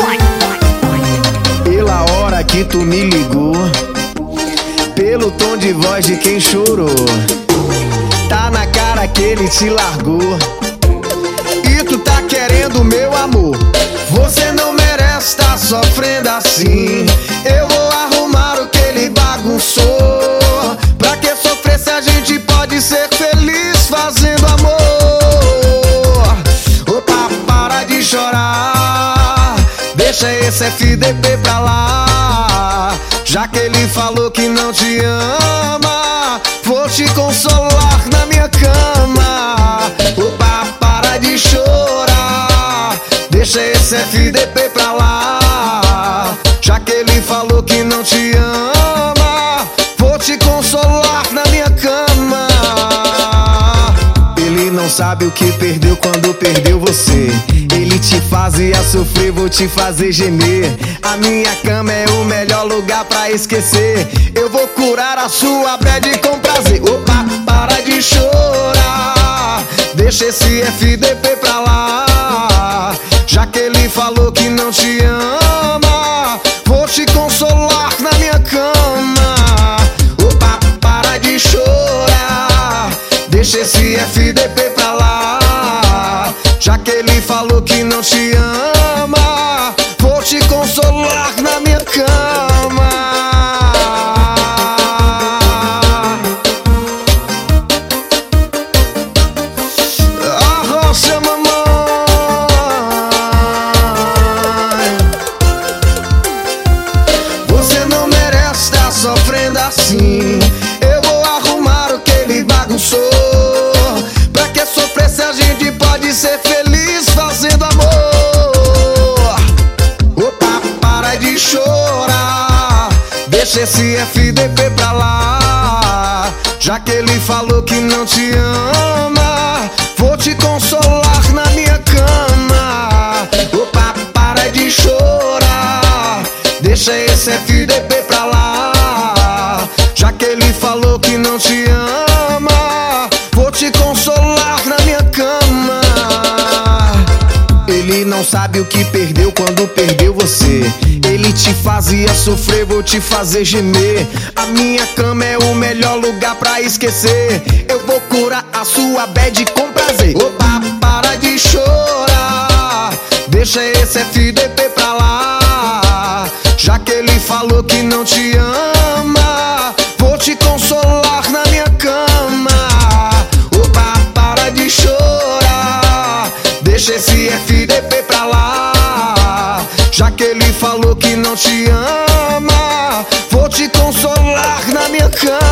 Pela hora que tu me ligou, pelo tom de voz de quem chorou, tá na cara que ele te largou. E tu tá querendo meu amor. Você não merece tá sofrendo assim. Eu vou arrumar o que ele bagunçou. Pra que sofrer se a gente pode ser feliz fazendo amor? Opa, para de chorar, deixa esse FDP pra lá. Já que ele falou que não te ama, vou te consolar na minha cama. Opa, para de chorar, deixa esse FDP pra lá. Já que ele falou que não te ama, vou te consolar na minha cama. Ele não sabe o que perdeu quando perdeu você. Ele te fazia sofrer, vou te fazer gemer. A minha cama é o melhor lugar pra esquecer. Eu vou curar a sua bad com prazer. Opa, para de chorar, deixa esse FDP pra lá. Já que ele falou que não te ama, vou te consolar na minha cama. Opa, para de chorar, deixa esse FDP pra lá. Já que ele falou que não te ama, vou te consolar na minha cama. Arrocha, mamãe. Você não merece estar sofrendo assim. Eu vou arrumar o que ele bagunçou. Pra que sofrer se a gente pode ser feliz fazendo amor? Opa, para de chorar, deixa esse FDP pra lá. Já que ele falou que não te ama, vou te consolar na minha cama. Opa, para de chorar, deixa esse FDP pra lá. Já que ele falou que não te ama, vou te consolar na minha cama. Ele não sabe o que perdeu quando perdeu você. Ele te fazia sofrer, vou te fazer gemer. A minha cama é o melhor lugar pra esquecer. Eu vou curar a sua bad com prazer. Opa, para de chorar, deixa esse FDP pra lá. Já que ele falou que não te ama, vou te consolar na minha cama. Opa, para de chorar, deixa esse FDP pra lá. Já que ele falou que não te ama, vou te consolar na minha cama.